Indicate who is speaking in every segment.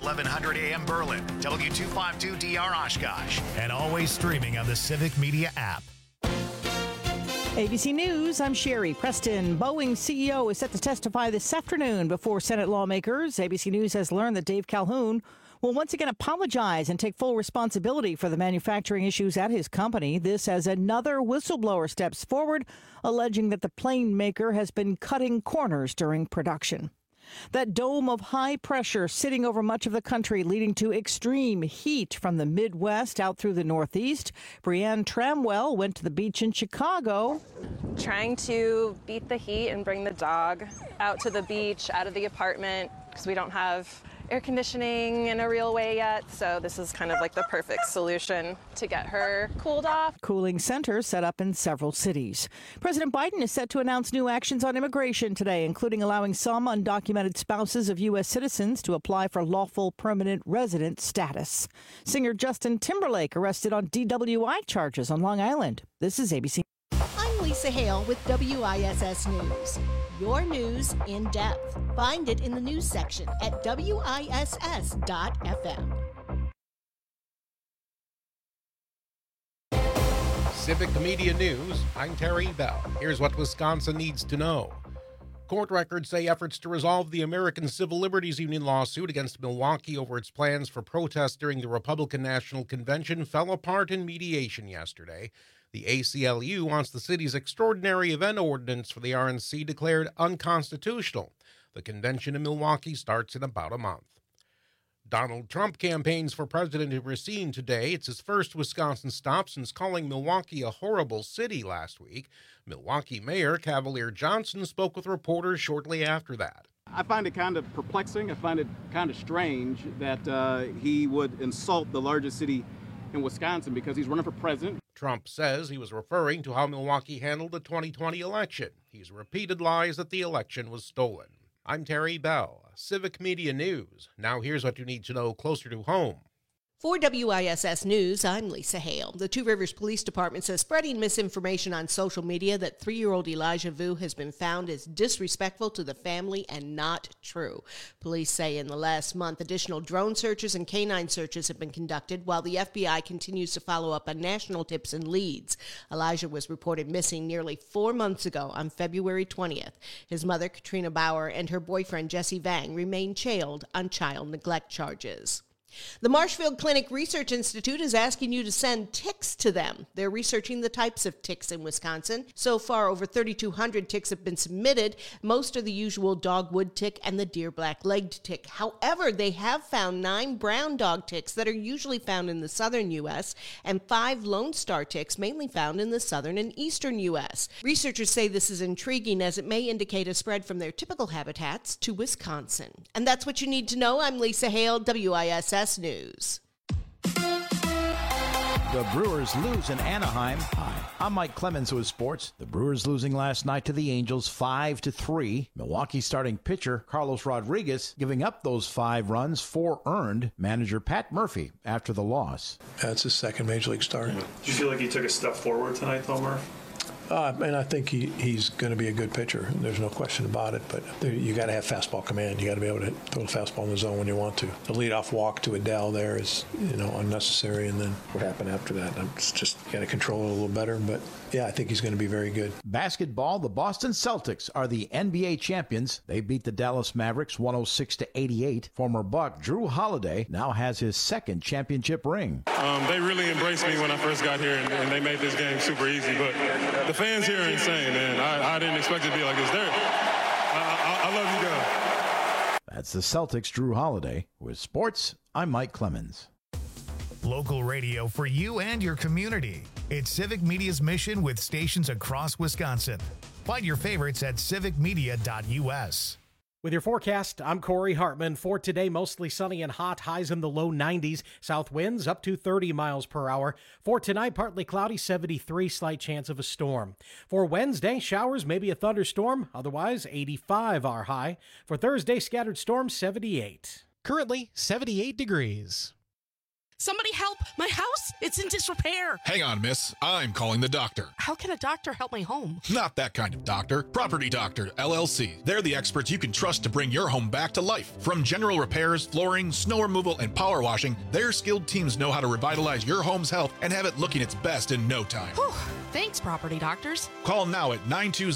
Speaker 1: 1100 AM Berlin, W252DR Oshkosh, and always streaming on the Civic Media app.
Speaker 2: ABC News, I'm Sherry Preston. Boeing CEO is set to testify this afternoon before Senate lawmakers. ABC News has learned that Dave Calhoun will once again apologize and take full responsibility for the manufacturing issues at his company. This as another whistleblower steps forward, alleging that the plane maker has been cutting corners during production. That dome of high pressure sitting over much of the country, leading to extreme heat from the Midwest out through the Northeast. Brianne Tramwell went to the beach in Chicago.
Speaker 3: Trying to beat the heat and bring the dog out to the beach, out of the apartment, because we don't have air conditioning in a real way yet. So this is kind of like the perfect solution to get her cooled off.
Speaker 2: Cooling centers set up in several cities. President Biden is set to announce new actions on immigration today, including allowing some undocumented spouses of U.S. citizens to apply for lawful permanent resident status. Singer Justin Timberlake arrested on DWI charges on Long Island. This is ABC.
Speaker 4: I'm Lisa Hale with WISS News. Your news in depth. Find it in the news section at WISS.FM.
Speaker 5: Civic Media News, I'm Terry Bell. Here's what Wisconsin needs to know. Court records say efforts to resolve the American Civil Liberties Union lawsuit against Milwaukee over its plans for protests during the Republican National Convention fell apart in mediation yesterday. The ACLU wants the city's extraordinary event ordinance for the RNC declared unconstitutional. The convention in Milwaukee starts in about a month. Donald Trump campaigns for president in Racine today. It's his first Wisconsin stop since calling Milwaukee a horrible city last week. Milwaukee Mayor Cavalier Johnson spoke with reporters shortly after that.
Speaker 6: I find it kind of perplexing. I find it kind of strange that he would insult the largest city in Wisconsin because he's running for president.
Speaker 5: Trump says he was referring to how Milwaukee handled the 2020 election. He's repeated lies that the election was stolen. I'm Terry Bell, Civic Media News. Now here's what you need to know closer to home.
Speaker 4: For WISS News, I'm Lisa Hale. The Two Rivers Police Department says spreading misinformation on social media that 3-year-old Elijah Vu has been found is disrespectful to the family and not true. Police say in the last month, additional drone searches and canine searches have been conducted while the FBI continues to follow up on national tips and leads. Elijah was reported missing nearly 4 months ago on February 20th. His mother, Katrina Bauer, and her boyfriend, Jesse Vang, remain jailed on child neglect charges. The Marshfield Clinic Research Institute is asking you to send ticks to them. They're researching the types of ticks in Wisconsin. So far, over 3,200 ticks have been submitted. Most are the usual dogwood tick and the deer black-legged tick. However, they have found 9 brown dog ticks that are usually found in the southern U.S. and 5 Lone Star ticks mainly found in the southern and eastern U.S. Researchers say this is intriguing as it may indicate a spread from their typical habitats to Wisconsin. And that's what you need to know. I'm Lisa Hale, WISS News.
Speaker 7: The Brewers lose in Anaheim. Hi, I'm Mike Clemens with sports. The Brewers losing last night to the Angels 5-3. Milwaukee starting pitcher Carlos Rodriguez giving up those 5 runs, 4 earned. Manager Pat Murphy after the loss.
Speaker 8: That's his second major league start.
Speaker 9: Do you feel like he took a step forward tonight, though, Murph?
Speaker 8: And I think he's going to be a good pitcher. There's no question about it. But you got to have fastball command. You got to be able to throw the fastball in the zone when you want to. The leadoff walk to Adele there is, unnecessary. And then what happened after that? It's just you got to control it a little better. But yeah, I think he's going to be very good.
Speaker 7: Basketball, the Boston Celtics are the NBA champions. They beat the Dallas Mavericks 106-88. Former Buck Drew Holiday now has his second championship ring.
Speaker 9: They really embraced me when I first got here, and they made this game super easy. But the fans here are insane, man. I didn't expect it to be like this. I love you guys.
Speaker 7: That's the Celtics' Drew Holiday. With sports, I'm Mike Clemens.
Speaker 1: Local radio for you and your community. It's Civic Media's mission with stations across Wisconsin. Find your favorites at civicmedia.us.
Speaker 10: With your forecast, I'm Corey Hartman. For today, mostly sunny and hot, highs in the low 90s. South winds up to 30 miles per hour. For tonight, partly cloudy, 73, slight chance of a storm. For Wednesday, showers, maybe a thunderstorm. Otherwise, 85 our high. For Thursday, scattered storms, 78.
Speaker 11: Currently, 78 degrees. Somebody help! My house, it's in disrepair.
Speaker 12: Hang on, miss. I'm calling the doctor.
Speaker 11: How can a doctor help my home?
Speaker 12: Not that kind of doctor. Property Doctor, LLC. They're the experts you can trust to bring your home back to life. From general repairs, flooring, snow removal, and power washing, their skilled teams know how to revitalize your home's health and have it looking its best in no time.
Speaker 11: Whew. Thanks, Property Doctors.
Speaker 12: Call now at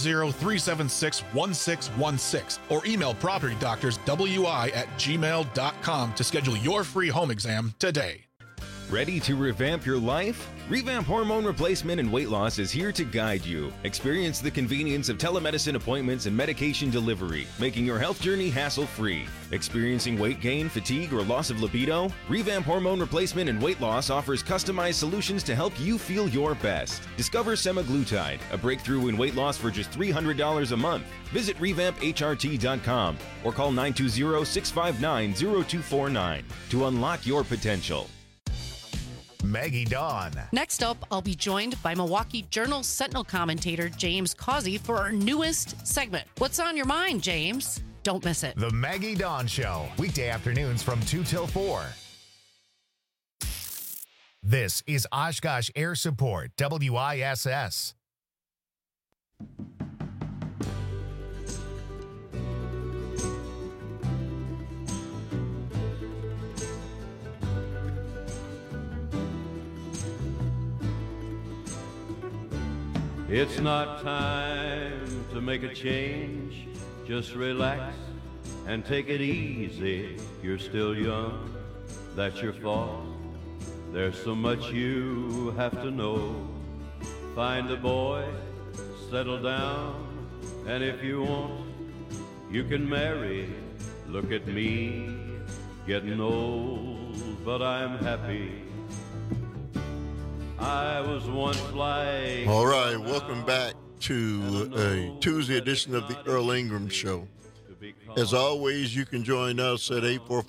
Speaker 12: 920-376-1616 or email propertydoctorswi@gmail.com to schedule your free home exam today.
Speaker 13: Ready to revamp your life? Revamp Hormone Replacement and Weight Loss is here to guide you. Experience the convenience of telemedicine appointments and medication delivery, making your health journey hassle-free. Experiencing weight gain, fatigue, or loss of libido? Revamp Hormone Replacement and Weight Loss offers customized solutions to help you feel your best. Discover semaglutide, a breakthrough in weight loss for just $300 a month. Visit revampHRT.com or call 920-659-0249 to unlock your potential.
Speaker 1: Maggie Dawn.
Speaker 11: Next up, I'll be joined by Milwaukee Journal Sentinel commentator James Causey for our newest segment. What's on your mind, James? Don't miss it.
Speaker 1: The Maggie Dawn Show, weekday afternoons from 2 till 4. This is Oshkosh Air Support, WISS.
Speaker 14: It's not time to make a change, just relax and take it easy. You're still young, that's your fault. There's so much you have to know. Find a boy, settle down, and if you want, you can marry. Look at me, getting old, but I'm happy. I was once like...
Speaker 15: All right, welcome back to a Tuesday edition of the Earl Ingram Show. As always, you can join us at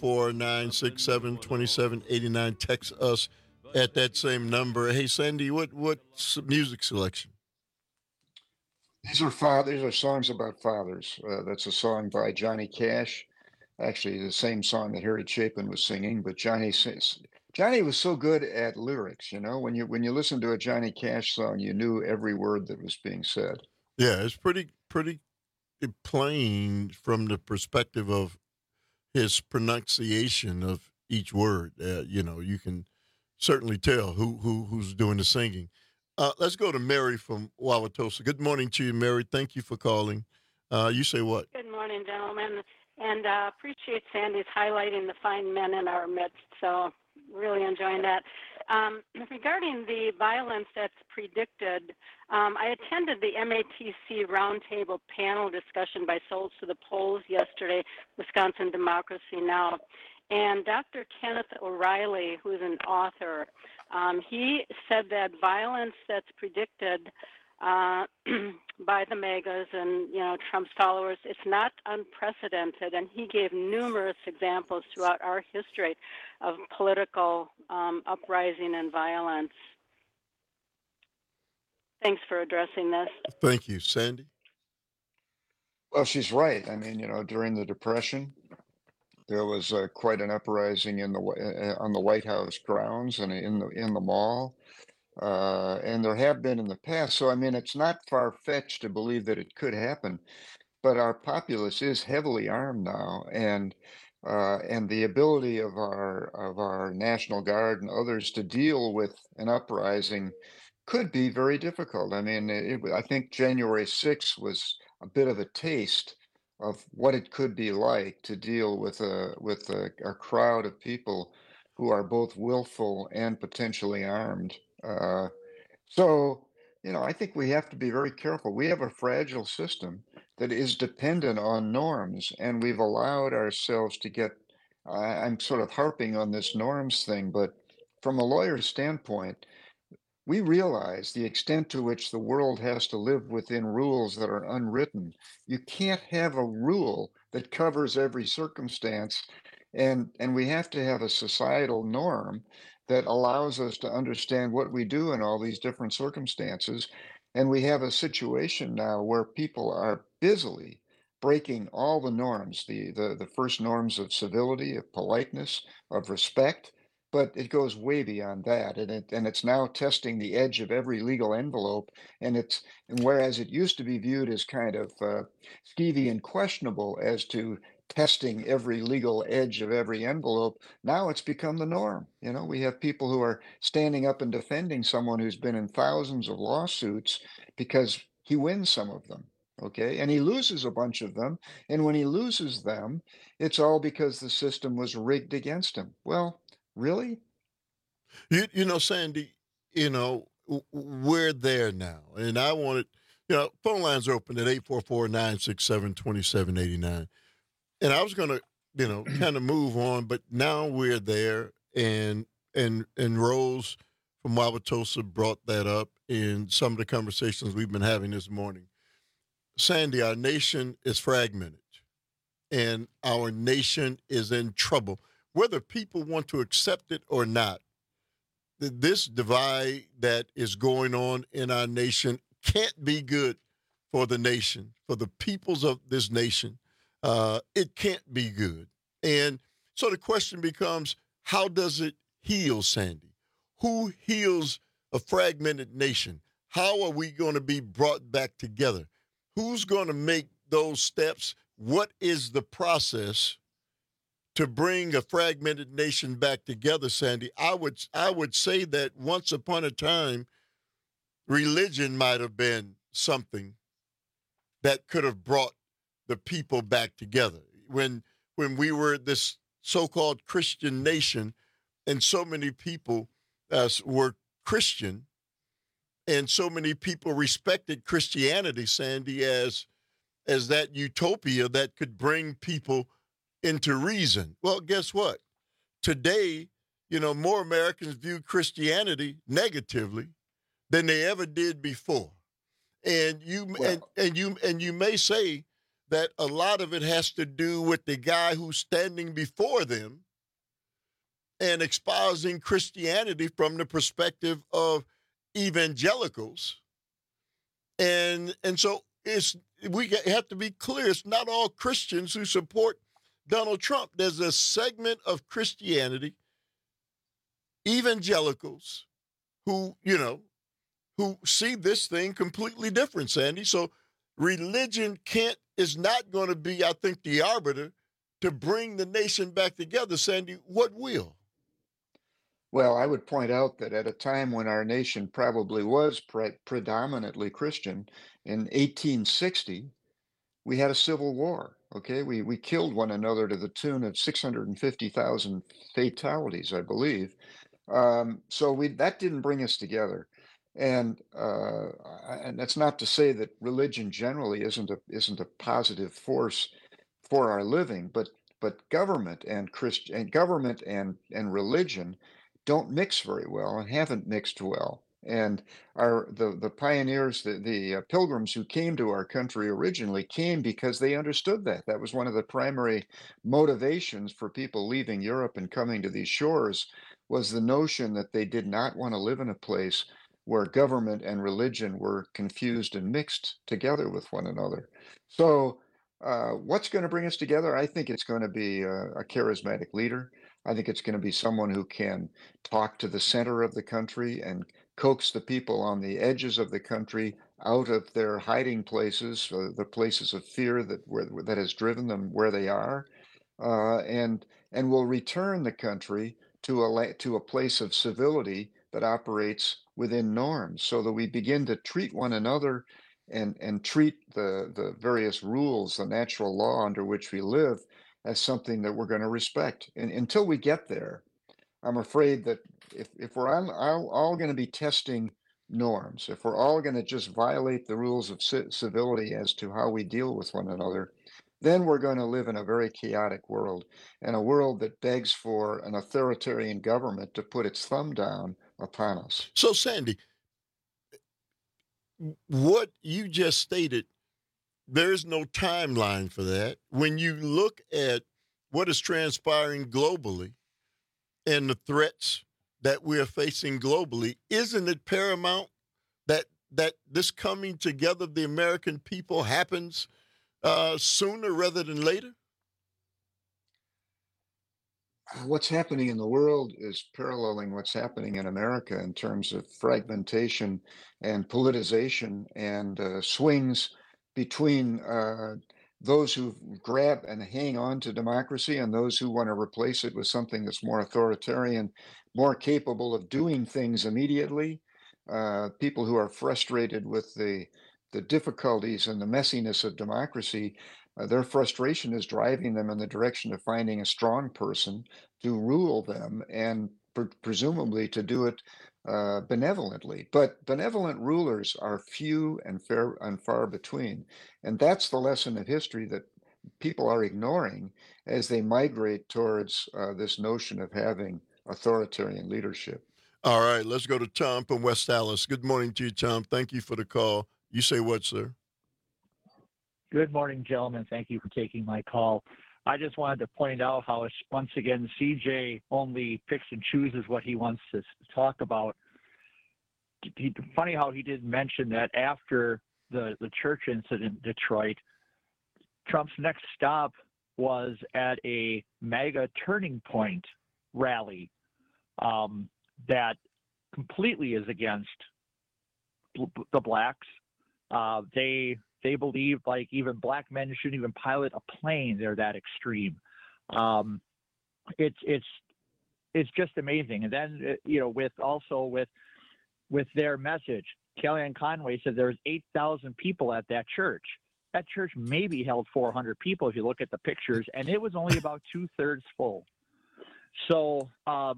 Speaker 15: 844-967-2789. Text us at that same number. Hey, Sandy, what's music selection?
Speaker 16: These are songs about fathers. That's a song by Johnny Cash. Actually, the same song that Harry Chapin was singing, but Johnny was so good at lyrics, you know. When you listen to a Johnny Cash song, you knew every word that was being said.
Speaker 15: Yeah, it's pretty plain from the perspective of his pronunciation of each word. You know, you can certainly tell who's doing the singing. Let's go to Mary from Wauwatosa. Good morning to you, Mary. Thank you for calling. You say what?
Speaker 17: Good morning, gentlemen, and appreciate Sandy's highlighting the fine men in our midst. So. Really enjoying that. Regarding the violence that's predicted, I attended the MATC roundtable panel discussion by Souls to the Polls yesterday, Wisconsin Democracy Now! And Dr. Kenneth O'Reilly, who is an author, he said that violence that's predicted by the MAGAs and, you know, Trump's followers, it's not unprecedented. And he gave numerous examples throughout our history of political uprising and violence. Thanks for addressing this.
Speaker 15: Thank you. Sandy?
Speaker 16: Well, she's right. I mean, you know, during the Depression, there was quite an uprising on the White House grounds and in the mall. And there have been in the past. So, I mean, it's not far-fetched to believe that it could happen. But our populace is heavily armed now, and the ability of our National Guard and others to deal with an uprising could be very difficult. I mean, I think January 6th was a bit of a taste of what it could be like to deal with a crowd of people who are both willful and potentially armed. So, you know, I think we have to be very careful. We have a fragile system that is dependent on norms, and we've allowed ourselves to get, I'm sort of harping on this norms thing, but from a lawyer's standpoint, we realize the extent to which the world has to live within rules that are unwritten. You can't have a rule that covers every circumstance, and we have to have a societal norm that allows us to understand what we do in all these different circumstances. And we have a situation now where people are busily breaking all the norms, the first norms of civility, of politeness, of respect, but it goes way beyond that, and it's now testing the edge of every legal envelope, and whereas it used to be viewed as kind of skeevy and questionable as to testing every legal edge of every envelope, now it's become the norm. You know, we have people who are standing up and defending someone who's been in thousands of lawsuits because he wins some of them. Okay, and he loses a bunch of them, and when he loses them, it's all because the system was rigged against him. Well, really?
Speaker 15: You know, Sandy, we're there now. And I wanted, phone lines are open at 844-967-2789. And I was going to, kind of move on, but now we're there. And Rose from Wauwatosa brought that up in some of the conversations we've been having this morning. Sandy, our nation is fragmented, and our nation is in trouble. Whether people want to accept it or not, this divide that is going on in our nation can't be good for the nation, for the peoples of this nation. It can't be good. And so the question becomes, how does it heal, Sandy? Who heals a fragmented nation? How are we going to be brought back together? Who's going to make those steps? What is the process to bring a fragmented nation back together, Sandy? I would say that once upon a time, religion might have been something that could have brought the people back together. When we were this so-called Christian nation, and so many people were Christian, and so many people respected Christianity, Sandy, as that utopia that could bring people into reason. Well, guess what? Today, more Americans view Christianity negatively than they ever did before. And you may say that a lot of it has to do with the guy who's standing before them and espousing Christianity from the perspective of evangelicals. And so we have to be clear, it's not all Christians who support Donald Trump. There's a segment of Christianity, evangelicals, who see this thing completely different, Sandy. So religion is not going to be, I think, the arbiter to bring the nation back together. Sandy, what will?
Speaker 16: Well, I would point out that at a time when our nation probably was predominantly Christian, in 1860, we had a civil war. Okay, we killed one another to the tune of 650,000 fatalities, I believe. So that didn't bring us together, and that's not to say that religion generally isn't a positive force for our living, but government and government and religion don't mix very well and haven't mixed well. And the pioneers, the pilgrims who came to our country originally came because they understood that. That was one of the primary motivations for people leaving Europe and coming to these shores, was the notion that they did not want to live in a place where government and religion were confused and mixed together with one another. So what's going to bring us together? I think it's going to be a charismatic leader. I think it's going to be someone who can talk to the center of the country and coax the people on the edges of the country out of their hiding places, the places of fear that has driven them where they are, and will return the country to a place of civility that operates within norms, so that we begin to treat one another and treat the various rules, the natural law under which we live, as something that we're going to respect. And until we get there, I'm afraid that if we're all going to be testing norms, if we're all going to just violate the rules of civility as to how we deal with one another, then we're going to live in a very chaotic world, and a world that begs for an authoritarian government to put its thumb down upon us.
Speaker 15: So, Sandy, what you just stated, there's no timeline for that. When you look at what is transpiring globally and the threats that we're facing globally, isn't it paramount that this coming together of the American people happens sooner rather than later?
Speaker 16: what's happening in the world is paralleling what's happening in America in terms of fragmentation and politicization and swings between those who grab and hang on to democracy and those who want to replace it with something that's more authoritarian, more capable of doing things immediately. People who are frustrated with the difficulties and the messiness of democracy, their frustration is driving them in the direction of finding a strong person to rule them and presumably to do it benevolently. But benevolent rulers are few and far between. And that's the lesson of history that people are ignoring as they migrate towards this notion of having authoritarian leadership.
Speaker 15: All right, let's go to Tom from West Allis. Good morning to you, Tom. Thank you for the call. You say what, sir?
Speaker 18: Good morning, gentlemen. Thank you for taking my call. I just wanted to point out how, once again, CJ only picks and chooses what he wants to talk about. Funny how he didn't mention that after the church incident in Detroit, Trump's next stop was at a MAGA Turning Point rally that completely is against the blacks. They believe like even black men shouldn't even pilot a plane. They're that extreme. It's just amazing. And then with their message, Kellyanne Conway said there was 8,000 people at that church. That church maybe held 400 people if you look at the pictures, and it was only about 2/3 full. So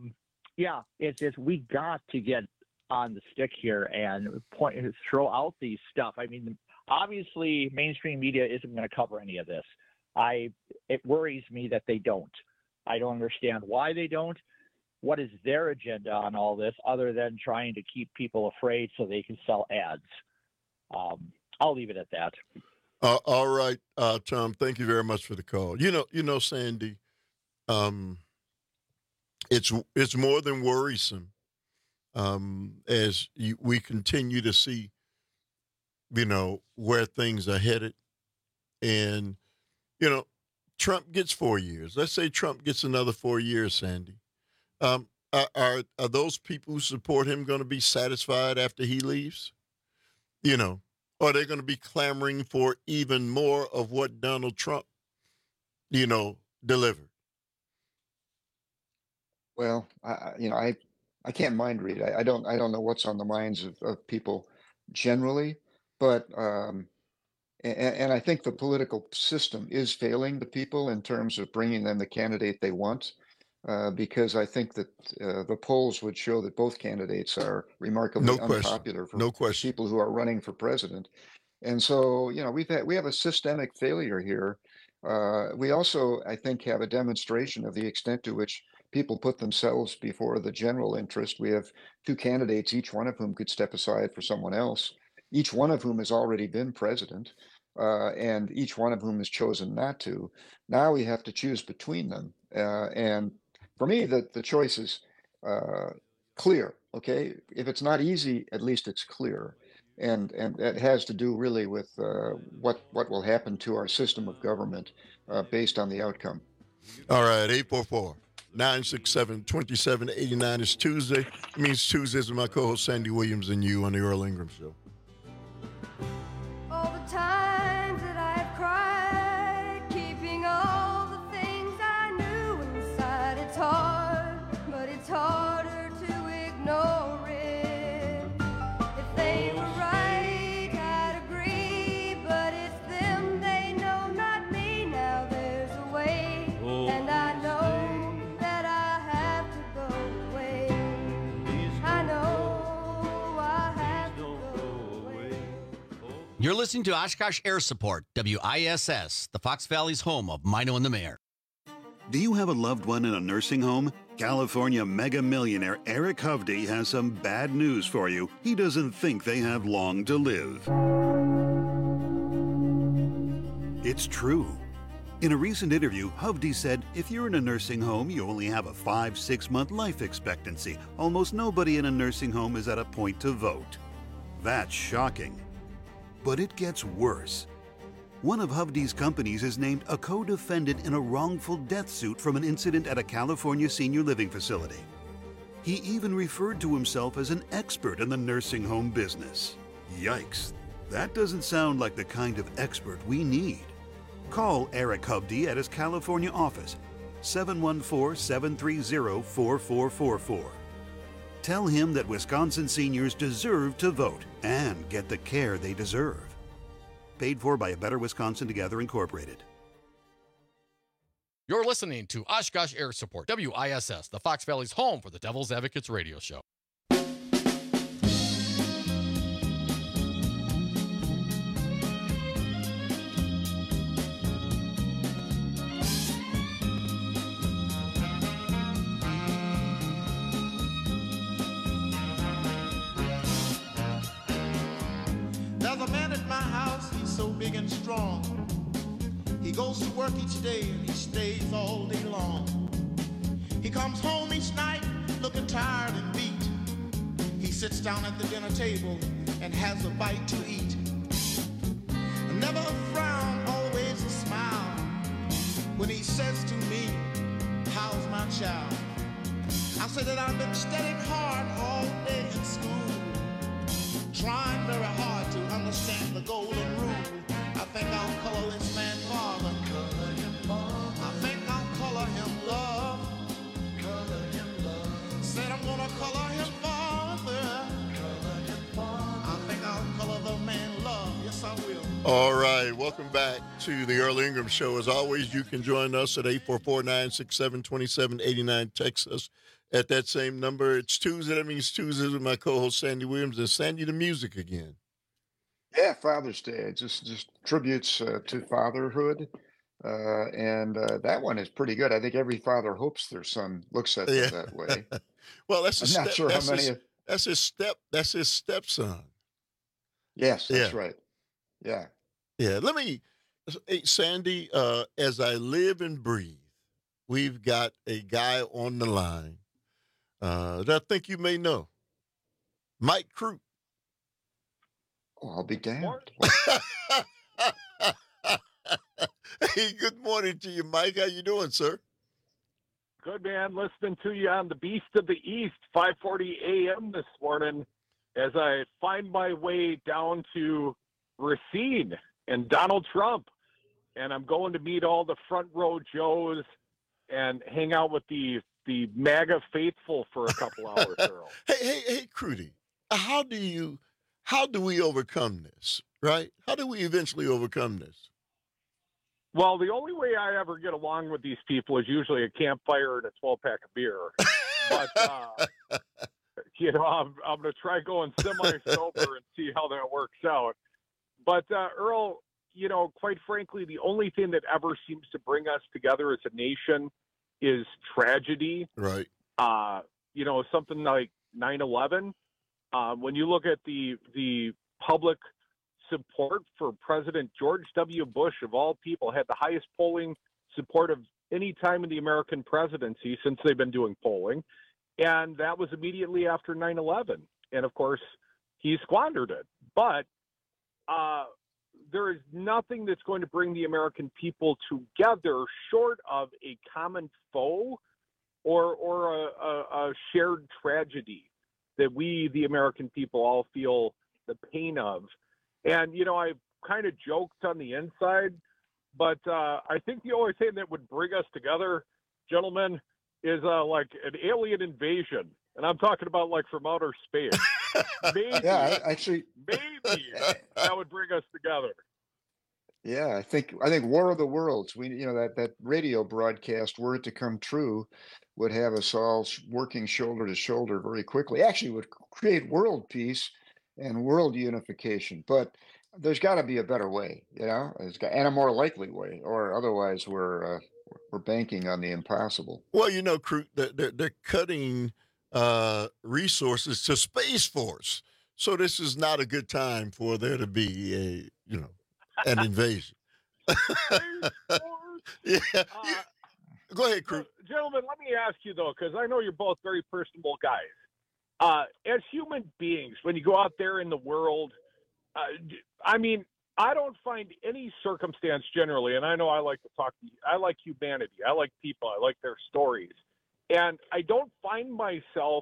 Speaker 18: we got to get on the stick here and throw out these stuff. I mean, obviously, mainstream media isn't going to cover any of this. It worries me that they don't. I don't understand why they don't. What is their agenda on all this other than trying to keep people afraid so they can sell ads? I'll leave it at that.
Speaker 15: All right, Tom, thank you very much for the call. You know, Sandy, it's more than worrisome as we continue to see, where things are headed. And, Trump gets 4 years. Let's say Trump gets another 4 years, Sandy. Are those people who support him going to be satisfied after he leaves? Are they going to be clamoring for even more of what Donald Trump, delivered?
Speaker 16: Well, I can't mind read. I don't know what's on the minds of people generally, but and I think the political system is failing the people in terms of bringing them the candidate they want, because I think that the polls would show that both candidates are remarkably unpopular for people who are running for president. And so, we have a systemic failure here. We also, I think, have a demonstration of the extent to which people put themselves before the general interest. We have two candidates, each one of whom could step aside for someone else, each one of whom has already been president, and each one of whom has chosen not to. Now we have to choose between them. And for me, the choice is clear, okay? If it's not easy, at least it's clear. And it has to do really with what will happen to our system of government based on the outcome.
Speaker 15: All right, 844-967-2789 is Tuesday. It means Tuesdays with my co-host Sandy Williams and you on the Earl Ingram Show.
Speaker 19: All the times that I've cried, keeping all the things I knew inside. It's hard, but it's harder to ignore it. If they were right, I'd agree, but it's them they know, not me. Now there's a way, and I know that I have to go away. I know I have to go away.
Speaker 20: You're listening to Oshkosh Air Support, WISS, the Fox Valley's home of Mino and the Mayor.
Speaker 21: Do you have a loved one in a nursing home? California mega millionaire Eric Hovde has some bad news for you. He doesn't think they have long to live. It's true. In a recent interview, Hovde said, if you're in a nursing home, you only have a 5-6 month life expectancy. Almost nobody in a nursing home is at a point to vote. That's shocking. But it gets worse. One of Hovde's companies is named a co-defendant in a wrongful death suit from an incident at a California senior living facility. He even referred to himself as an expert in the nursing home business. Yikes, that doesn't sound like the kind of expert we need. Call Eric Hovde at his California office, 714-730-4444. Tell him that Wisconsin seniors deserve to vote and get the care they deserve. Paid for by A Better Wisconsin Together, Incorporated.
Speaker 3: You're listening to Oshkosh Air Support, WISS, the Fox Valley's home for the Devil's Advocates radio show.
Speaker 22: There's a man at my house, he's so big and strong. He goes to work each day and he stays all day long. He comes home each night looking tired and beat. He sits down at the dinner table and has a bite to eat. Never a frown, always a smile. When he says to me, how's my child? I say that I've been studying hard all day in school, trying very hard to understand the golden rule. I think I'll color this man father. Color him father. I think I'll color him love. Color him love. Said I'm gonna color him father. Color him father. I think I'll color the man love. Yes, I will.
Speaker 15: All right, welcome back to the Earl Ingram Show. As always, you can join us at 844-967-2789. Text us at that same number. It's Tuesday. That means Tuesdays with my co-host Sandy Williams. And Sandy, the music again.
Speaker 16: Yeah, Father's Day. Just tributes to fatherhood. And that one is pretty good. I think every father hopes their son looks at them that way.
Speaker 15: Well, that's
Speaker 16: I'm not sure how many.
Speaker 15: That's his stepson.
Speaker 16: Yes, that's right. Yeah.
Speaker 15: Yeah. Hey, Sandy, as I live and breathe, we've got a guy on the line that I think you may know. Mike Crute.
Speaker 16: Oh, I'll be damned.
Speaker 15: Hey, good morning to you, Mike. How you doing, sir?
Speaker 23: Good, man. Listening to you on the Beast of the East, 5:40 a.m. this morning as I find my way down to Racine and Donald Trump. And I'm going to meet all the front row Joes and hang out with the MAGA faithful for a couple hours, Earl.
Speaker 15: Hey, Crudy, how do we overcome this, right? How do we eventually overcome this?
Speaker 23: Well, the only way I ever get along with these people is usually a campfire and a 12-pack of beer. But, I'm going to try going semi-sober and see how that works out. But, Earl, quite frankly, the only thing that ever seems to bring us together as a nation is tragedy.
Speaker 15: Right.
Speaker 23: Something like 9/11. When you look at the public support for President George W. Bush, of all people, had the highest polling support of any time in the American presidency since they've been doing polling. And that was immediately after 9/11. And, of course, he squandered it. But there is nothing that's going to bring the American people together short of a common foe or a shared tragedy that we, the American people, all feel the pain of. And, I kind of joked on the inside, but I think the only thing that would bring us together, gentlemen, is like an alien invasion. And I'm talking about like from outer space. Maybe, maybe that would bring us together.
Speaker 16: Yeah, I think War of the Worlds. That radio broadcast, were it to come true, would have us all working shoulder to shoulder very quickly. Actually, would create world peace and world unification. But there's got to be a better way, and a more likely way, or otherwise we're banking on the impossible.
Speaker 15: Well, Crute, they're cutting resources to Space Force, so this is not a good time for there to be an invasion. Yeah. Go ahead, Crute.
Speaker 23: Gentlemen, let me ask you, though, because I know you're both very personable guys. As human beings, when you go out there in the world, I don't find any circumstance generally, and I know I like humanity. I like people. I like their stories. And I don't find myself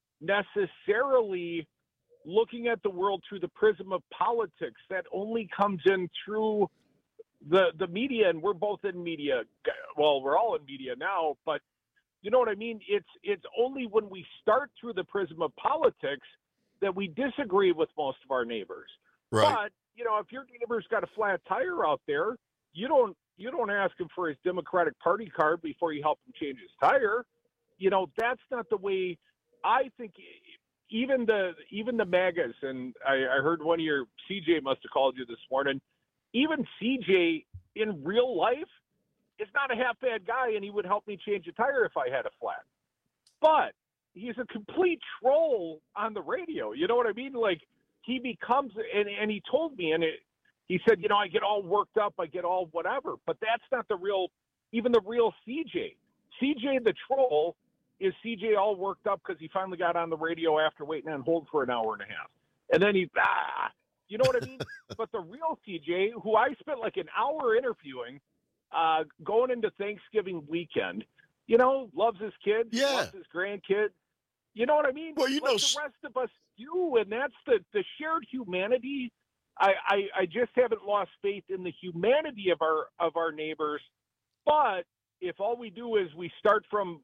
Speaker 23: necessarily looking at the world through the prism of politics. That only comes in through the media, and we're both in media. Well, we're all in media now, but you know what I mean? It's only when we start through the prism of politics that we disagree with most of our neighbors.
Speaker 15: Right.
Speaker 23: But, if your neighbor's got a flat tire out there, you don't ask him for his Democratic Party card before you help him change his tire. That's not the way. I think even the MAGAs, and I heard one of your, CJ must have called you this morning, even CJ in real life is not a half bad guy, and he would help me change a tire if I had a flat. But he's a complete troll on the radio. You know what I mean? Like, he becomes, and he told me, he said, I get all worked up, I get all whatever, but that's not even the real CJ. CJ the troll is CJ all worked up because he finally got on the radio after waiting on hold for an hour and a half. And then you know what I mean? But the real CJ, who I spent like an hour interviewing, going into Thanksgiving weekend, loves his kids, loves his grandkids. You know what I mean?
Speaker 15: Well,
Speaker 23: the rest of us do, and that's the shared humanity. I just haven't lost faith in the humanity of our neighbors. But if all we do is we start from,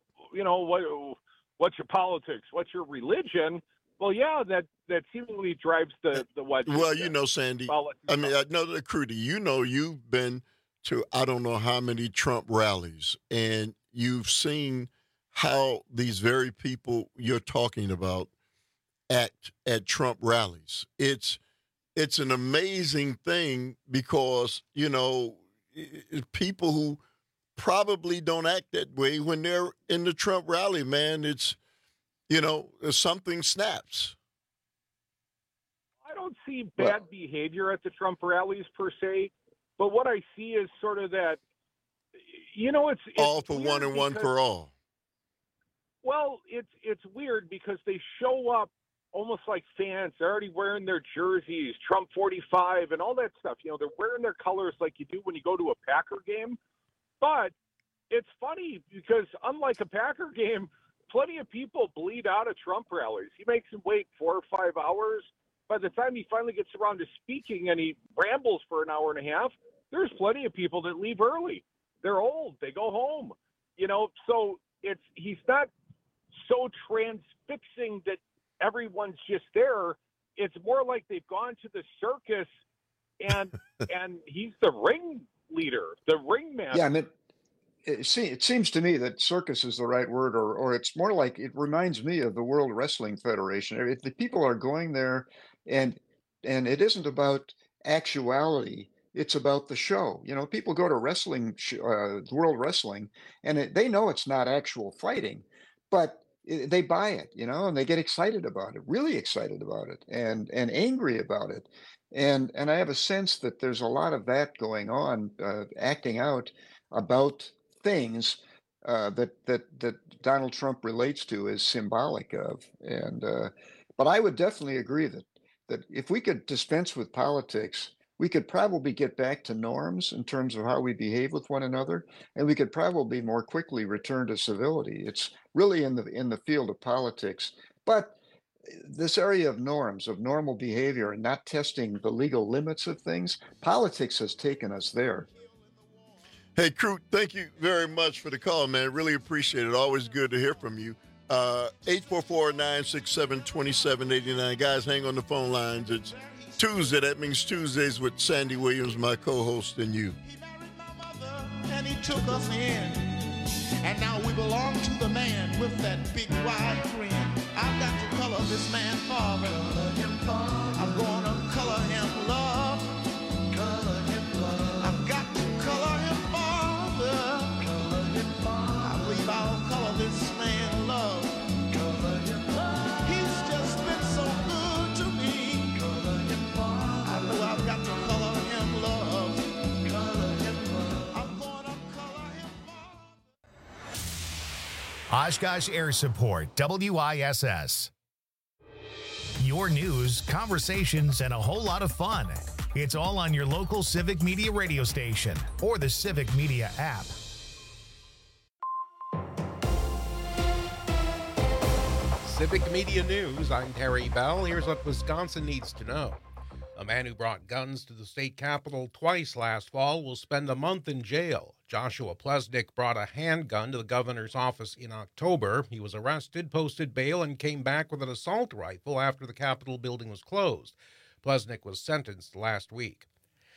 Speaker 23: what's your politics, what's your religion? Well, yeah, that seemingly drives the wedge.
Speaker 15: Well, Sandy, I know that Crudy, you've been to I don't know how many Trump rallies, and you've seen how these very people you're talking about act at Trump rallies. It's an amazing thing because, people who probably don't act that way when they're in the Trump rally, man, it's, something snaps.
Speaker 23: I don't see bad behavior at the Trump rallies per se, but what I see is sort of that, it's
Speaker 15: all for one and one for all.
Speaker 23: Well, it's weird because they show up almost like fans. They're already wearing their jerseys, Trump 45 and all that stuff. They're wearing their colors like you do when you go to a Packer game. But it's funny because unlike a Packer game, plenty of people bleed out of Trump rallies. He makes them wait 4 or 5 hours. By the time he finally gets around to speaking and he rambles for an hour and a half, there's plenty of people that leave early. They're old. They go home. So he's not so transfixing that everyone's just there. It's more like they've gone to the circus and he's the ring leader, the ring master.
Speaker 16: Yeah, I mean, it seems to me that circus is the right word, or it's more like it reminds me of the World Wrestling Federation. If the people are going there and it isn't about actuality, it's about the show. People go to wrestling, World Wrestling, and they know it's not actual fighting, but they buy it, and they get excited about it, really excited about it, and angry about it. And I have a sense that there's a lot of that going on, acting out about things that Donald Trump relates to as symbolic of. But I would definitely agree that if we could dispense with politics, we could probably get back to norms in terms of how we behave with one another, and we could probably more quickly return to civility. It's really in the field of politics, but this area of norms, of normal behavior, and not testing the legal limits of things, politics has taken us there.
Speaker 15: Hey, Crute, thank you very much for the call, man. Really appreciate it. Always good to hear from you. 844-967-2789. Guys, hang on the phone lines. It's Tuesday. That means Tuesdays with Sandy Williams, my co-host, and you.
Speaker 22: He married my mother, and he took us in. And now we belong to the man with that big wide grin. I've got to color this man father. I'm going to color him love. I've got to color him father. I believe I'll color this man love. He's just been so good to me. I know I've got to color him love. I'm going to color him
Speaker 1: Oshkosh Air Support, WISS. Your news, conversations, and a whole lot of fun. It's all on your local Civic Media radio station or the Civic Media app.
Speaker 2: Civic Media News, I'm Terry Bell. Here's what Wisconsin needs to know. A man who brought guns to the state capitol twice last fall will spend a month in jail. Joshua Plesnick brought a handgun to the governor's office in October. He was arrested, posted bail, and came back with an assault rifle after the Capitol building was closed. Plesnick was sentenced last week.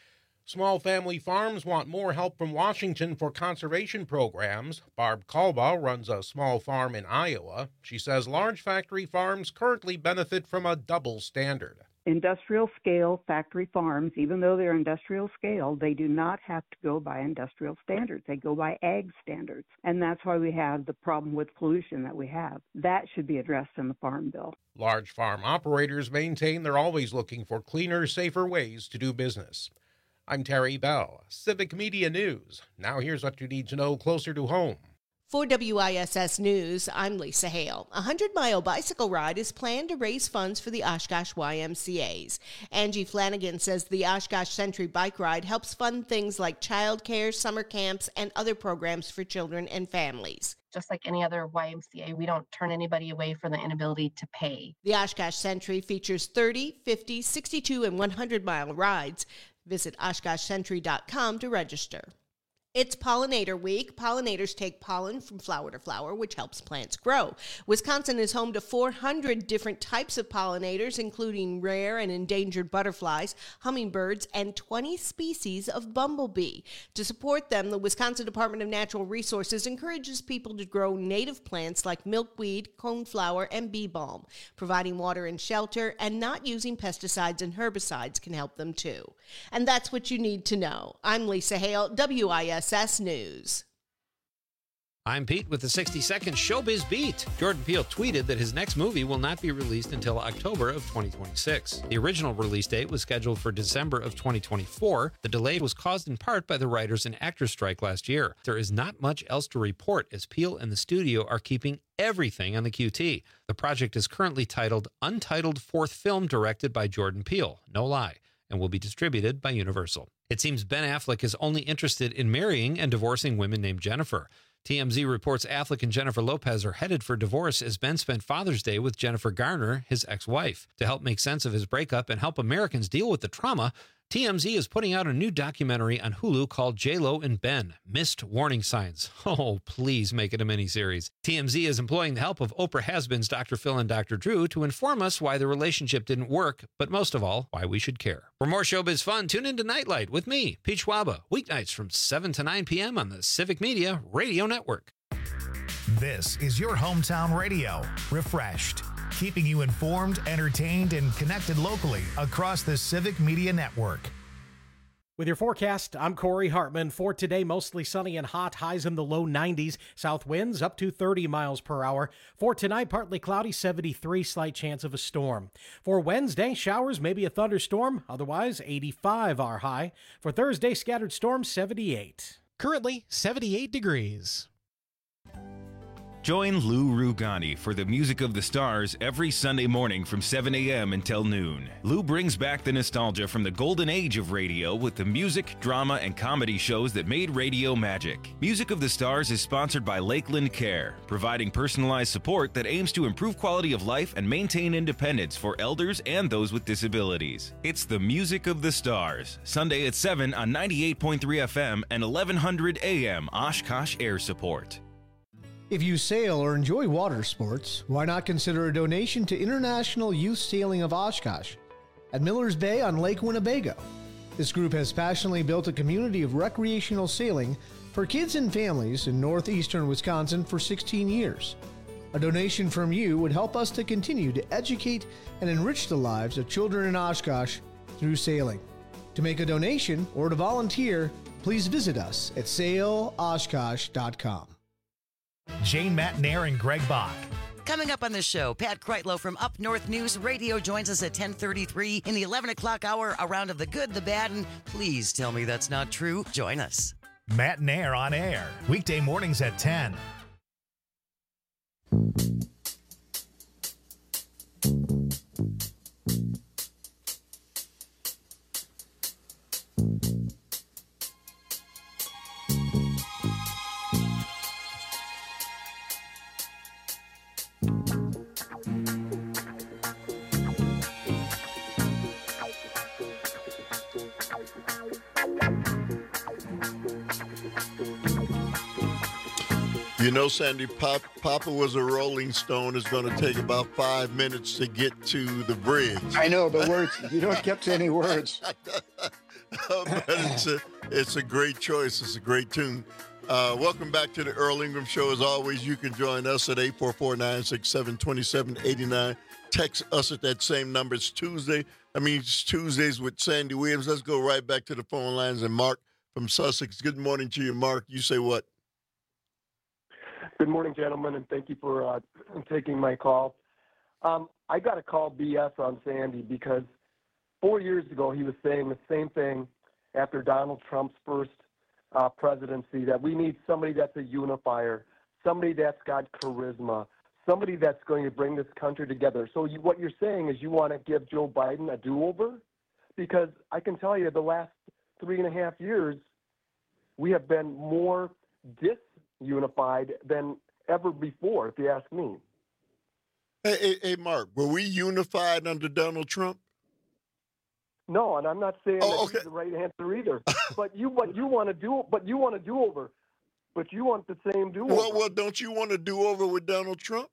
Speaker 2: Small family farms want more help from Washington for conservation programs. Barb Kalbaugh runs a small farm in Iowa. She says large factory farms currently benefit from a double standard.
Speaker 5: Industrial scale factory farms, even though they're industrial scale, they do not have to go by industrial standards. They go by ag standards. And that's why we have the problem with pollution that we have. That should be addressed in the Farm Bill.
Speaker 2: Large farm operators maintain they're always looking for cleaner, safer ways to do business. I'm Terry Bell, Civic Media News. Now here's what you need to know closer to home.
Speaker 4: For WISS News, I'm Lisa Hale. A 100-mile bicycle ride is planned to raise funds for the Oshkosh YMCAs. Angie Flanagan says the Oshkosh Century Bike Ride helps fund things like childcare, summer camps, and other programs for children and families.
Speaker 6: Just like any other YMCA, we don't turn anybody away for the inability to pay.
Speaker 4: The Oshkosh Century features 30, 50, 62, and 100-mile rides. Visit OshkoshCentury.com to register. It's Pollinator Week. Pollinators take pollen from flower to flower, which helps plants grow. Wisconsin is home to 400 different types of pollinators, including rare and endangered butterflies, hummingbirds, and 20 species of bumblebee. To support them, the Wisconsin Department of Natural Resources encourages people to grow native plants like milkweed, coneflower, and bee balm. Providing water and shelter and not using pesticides and herbicides can help them too. And that's what you need to know. I'm Lisa Hale, WISS News.
Speaker 24: I'm Pete with the 60-second Showbiz Beat. Jordan Peele tweeted that his next movie will not be released until October of 2026. The original release date was scheduled for December of 2024. The delay was caused in part by the writers and actors strike last year. There is not much else to report as Peele and the studio are keeping everything on the QT. The project is currently titled Untitled Fourth Film, directed by Jordan Peele, no lie, and will be distributed by Universal. It seems Ben Affleck is only interested in marrying and divorcing women named Jennifer. TMZ reports Affleck and Jennifer Lopez are headed for divorce as Ben spent Father's Day with Jennifer Garner, his ex-wife. To help make sense of his breakup and help Americans deal with the trauma, TMZ is putting out a new documentary on Hulu called J-Lo and Ben, Missed Warning Signs. Oh, please make it a miniseries. TMZ is employing the help of Oprah has-beens Dr. Phil and Dr. Drew to inform us why the relationship didn't work, but most of all, why we should care. For more showbiz fun, tune into Nightlight with me, Pete Schwaba, weeknights from 7 to 9 p.m. on the Civic Media Radio Network.
Speaker 1: This is your hometown radio, refreshed, keeping you informed, entertained, and connected locally across the Civic Media Network.
Speaker 10: With your forecast, I'm Corey Hartman. For today, mostly sunny and hot, highs in the low 90s. South winds up to 30 miles per hour. For tonight, partly cloudy, 73, slight chance of a storm. For Wednesday, showers, maybe a thunderstorm. Otherwise, 85 our high. For Thursday, scattered storms, 78.
Speaker 25: Currently, 78 degrees.
Speaker 13: Join Lou Rugani for the Music of the Stars every Sunday morning from 7 a.m. until noon. Lou brings back the nostalgia from the golden age of radio with the music, drama, and comedy shows that made radio magic. Music of the Stars is sponsored by Lakeland Care, providing personalized support that aims to improve quality of life and maintain independence for elders and those with disabilities. It's the Music of the Stars, Sunday at 7 on 98.3 FM and 1100 AM Oshkosh Air Support.
Speaker 26: If you sail or enjoy water sports, why not consider a donation to International Youth Sailing of Oshkosh at Millers Bay on Lake Winnebago. This group has passionately built a community of recreational sailing for kids and families in northeastern Wisconsin for 16 years. A donation from you would help us to continue to educate and enrich the lives of children in Oshkosh through sailing. To make a donation or to volunteer, please visit us at sailoshkosh.com.
Speaker 1: Jane Matnair and Greg Bach.
Speaker 27: Coming up on the show, Pat Kreitlow from Up North News Radio joins us at 10:33 in the 11 o'clock hour, a round of the good, the bad, and please tell me that's not true. Join us.
Speaker 1: Matnair on air, weekday mornings at 10.
Speaker 15: You know, Sandy, Papa was a Rolling Stone. It's going to take about 5 minutes to get to the bridge.
Speaker 16: I know the words. You don't get to any words.
Speaker 15: But it's a great choice. It's a great tune. Welcome back to the Earl Ingram Show. As always, you can join us at 844-967-2789. Text us at that same number. It's Tuesday. It's Tuesdays with Sandy Williams. Let's go right back to the phone lines. And Mark from Sussex. Good morning to you, Mark. You say what?
Speaker 7: Good morning, gentlemen, and thank you for taking my call. I got to call BS on Sandy because 4 years ago he was saying the same thing after Donald Trump's first presidency, that we need somebody that's a unifier, somebody that's got charisma, somebody that's going to bring this country together. So what you're saying is you want to give Joe Biden a do-over? Because I can tell you the last 3.5 years, we have been more disunified than ever before, if you ask me.
Speaker 15: Hey, Mark, were we unified under Donald Trump?
Speaker 7: No, and I'm not saying that's the right answer either. But you want to do over. But you want the same do-over.
Speaker 15: Well, don't you want a do-over with Donald Trump?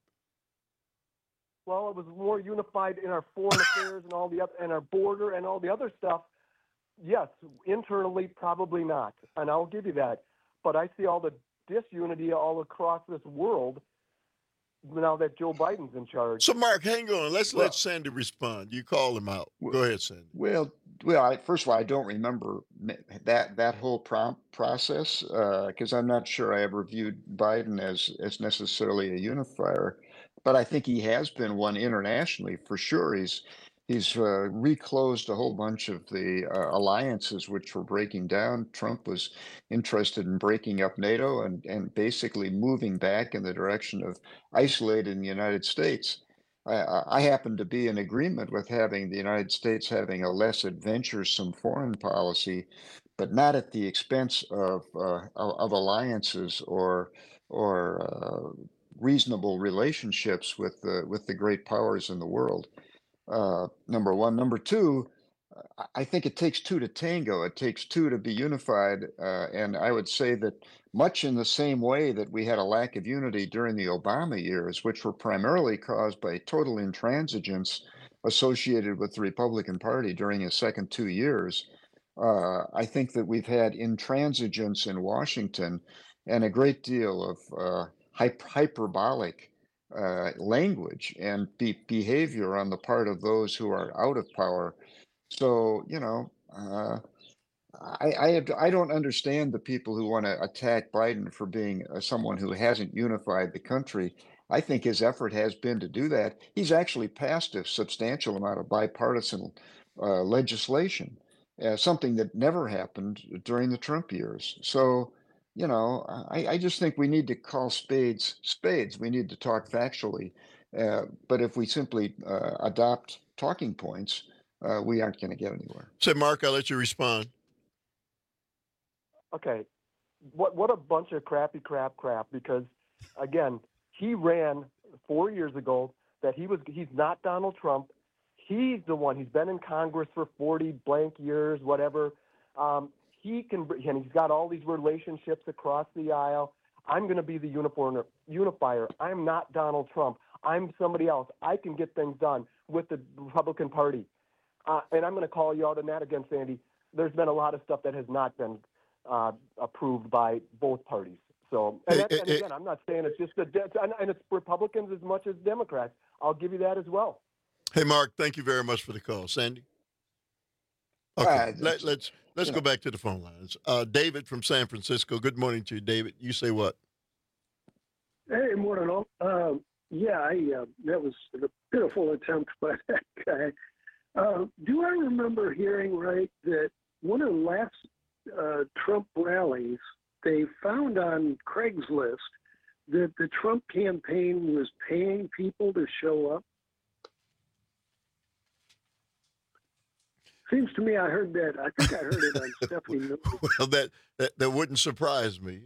Speaker 7: Well, it was more unified in our foreign affairs and all the other, and our border and all the other stuff. Yes, internally, probably not, and I'll give you that. But I see all the disunity all across this world now that Joe Biden's in charge.
Speaker 15: So, Mark, hang on. Let's let Sandy respond. You call him out. Go ahead, Sandy.
Speaker 16: Well, first of all, I don't remember that whole process because I'm not sure I ever viewed Biden as necessarily a unifier, but I think he has been one internationally for sure. He's reclosed a whole bunch of the alliances which were breaking down. Trump was interested in breaking up NATO and basically moving back in the direction of isolating the United States. I happen to be in agreement with having the United States having a less adventuresome foreign policy, but not at the expense of alliances or reasonable relationships with the great powers in the world. Number one. Number two, I think it takes two to tango. It takes two to be unified. And I would say that much in the same way that we had a lack of unity during the Obama years, which were primarily caused by total intransigence associated with the Republican Party during his second 2 years, I think that we've had intransigence in Washington and a great deal of hyperbolic language and behavior on the part of those who are out of power. So, I don't understand the people who want to attack Biden for being someone who hasn't unified the country. I think his effort has been to do that. He's actually passed a substantial amount of bipartisan legislation, something that never happened during the Trump years. So, I just think we need to call spades spades. We need to talk factually. But if we simply adopt talking points, we aren't going to get anywhere.
Speaker 15: So, Mark, I'll let you respond.
Speaker 7: Okay. What a bunch of crappy crap, because, again, he ran 4 years ago that he's not Donald Trump. He's the one. He's been in Congress for 40 blank years, whatever. He's got all these relationships across the aisle. I'm going to be the unifier. I'm not Donald Trump. I'm somebody else. I can get things done with the Republican Party. And I'm going to call you out on that again, Sandy. There's been a lot of stuff that has not been approved by both parties. So, and again, I'm not saying it's just and it's Republicans as much as Democrats. I'll give you that as well.
Speaker 15: Hey, Mark, thank you very much for the call. Sandy? Okay, let's go back to the phone lines. David from San Francisco. Good morning to you, David. You say what?
Speaker 8: Hey, morning all. That was a pitiful attempt by that guy. Do I remember hearing right that one of the last Trump rallies, they found on Craigslist that the Trump campaign was paying people to show up? Seems to me I heard that. I think I heard it on Stephanie Miller.
Speaker 15: Well, that wouldn't surprise me.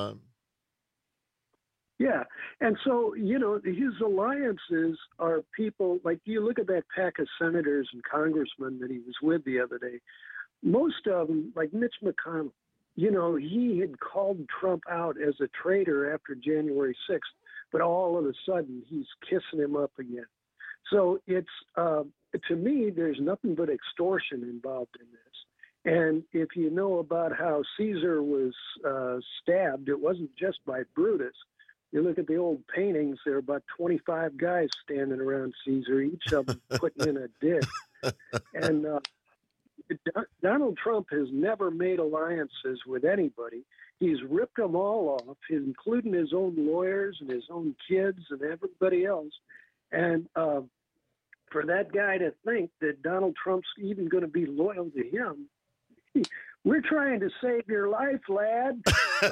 Speaker 8: Yeah. And so, his alliances are people, like you look at that pack of senators and congressmen that he was with the other day, most of them, like Mitch McConnell, he had called Trump out as a traitor after January 6th, but all of a sudden he's kissing him up again. So it's, to me, there's nothing but extortion involved in this. And if you know about how Caesar was stabbed, it wasn't just by Brutus. You look at the old paintings, there are about 25 guys standing around Caesar, each of them putting in a dish. And Donald Trump has never made alliances with anybody. He's ripped them all off, including his own lawyers and his own kids and everybody else. And for that guy to think that Donald Trump's even going to be loyal to him, we're trying to save your life, lad.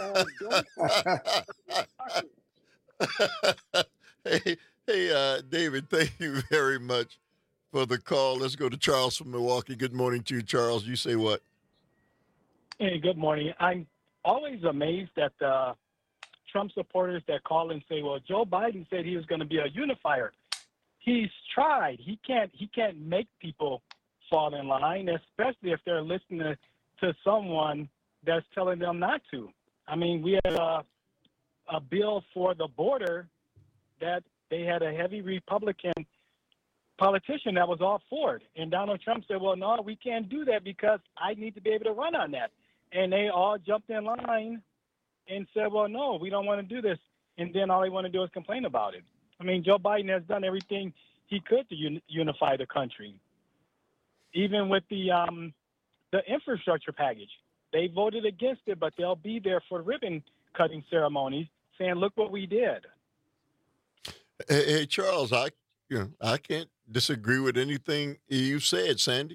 Speaker 15: Hey, David, thank you very much for the call. Let's go to Charles from Milwaukee. Good morning to you, Charles. You say what?
Speaker 9: Hey, good morning. I'm always amazed at the Trump supporters that call and say, well, Joe Biden said he was going to be a unifier. He's tried. He can't make people fall in line, especially if they're listening to someone that's telling them not to. I mean, we had a bill for the border that they had a heavy Republican politician that was all for it. And Donald Trump said, well, no, we can't do that because I need to be able to run on that. And they all jumped in line and said, well, no, we don't want to do this. And then all they want to do is complain about it. I mean, Joe Biden has done everything he could to unify the country. Even with the infrastructure package, they voted against it, but they'll be there for ribbon cutting ceremonies saying, look what we did.
Speaker 15: Hey, Charles, I can't disagree with anything you said, Sandy.